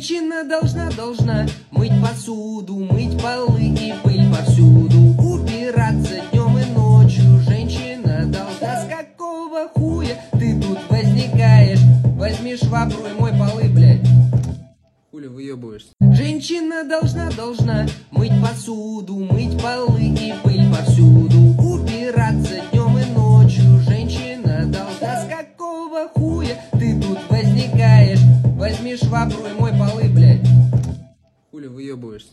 Женщина должна мыть посуду, мыть полы и пыль повсюду, убираться днем и ночью. Женщина должна. С какого хуя ты тут возникаешь? Возьми швабру и мой полы, блядь. Хули выебываешься? Женщина должна мыть посуду, мыть полы и пыль повсюду, убираться днем и ночью. Женщина должна. С какого хуя ты тут возникаешь? Возьми швабру и мой полы, блядь. Хули выебываешься?